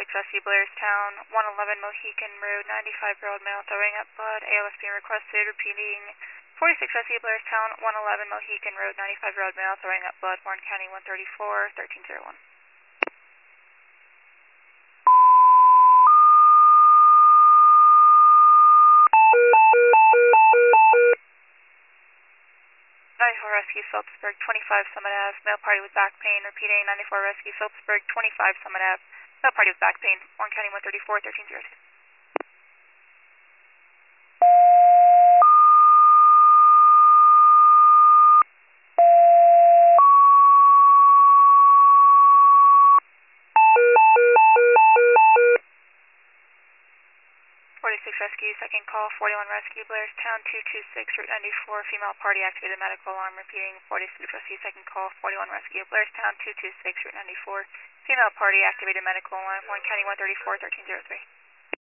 Rescue Blairstown, 111 Mohican Road, 95-year-old male throwing up blood. ALS being requested, repeating. 46 Rescue Blairstown, 111 Mohican Road, 95-year-old male throwing up blood. Warren County 134, 1301. Rescue Phillipsburg, 25 Summit Ave, male party with back pain. Repeating, 94 Rescue Phillipsburg, 25 Summit Ave, male party with back pain. Warren County 134, 1302. 46 Rescue, second call, 41 Rescue, Blairstown, 226, Route 94, female party, activated medical alarm. Repeating, 46 Rescue, second call, 41 Rescue, Blairstown, 226, Route 94, female party, activated medical alarm. Warren County 134, 1303.